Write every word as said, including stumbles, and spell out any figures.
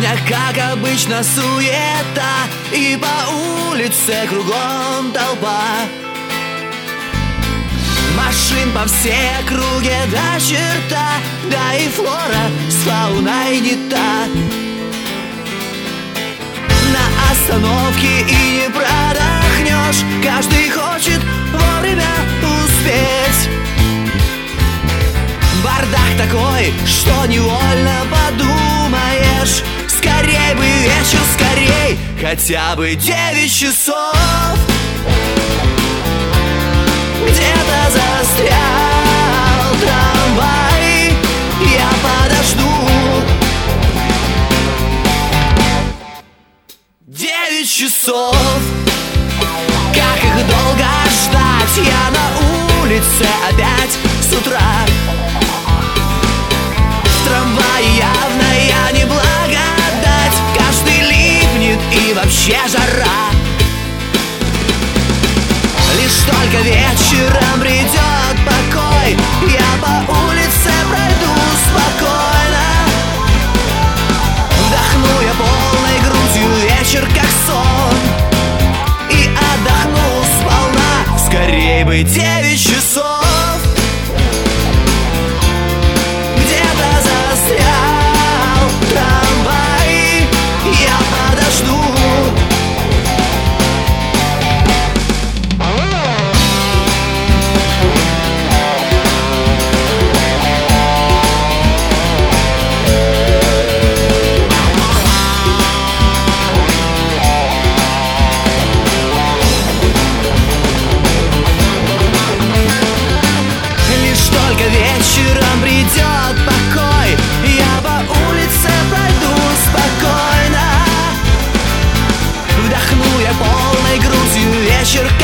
Сегодня, как обычно, суета, и по улице кругом толпа. Машин по всей округе до черта, да и флора с фауной не та. На остановке и не продохнешь, каждый хочет вовремя успеть. Бардак такой, что невольно подумаешь: скорей бы вечер, скорей, хотя бы девять часов. Где-то застрял трамвай, я подожду. Девять часов, как их долго ждать? Я на улице опять с утра. В трамвае явно я не благодать, каждый липнет и вообще жара. Лишь только вечером придет покой, я по улице пройду спокойно. Вдохну я полной грудью вечер как сон и отдохну сполна. Скорей бы девять часов. Где-то застрял трамвай, я подожду. Вечером придет покой, я по улице пройду спокойно. Вдохну я полной грудью вечер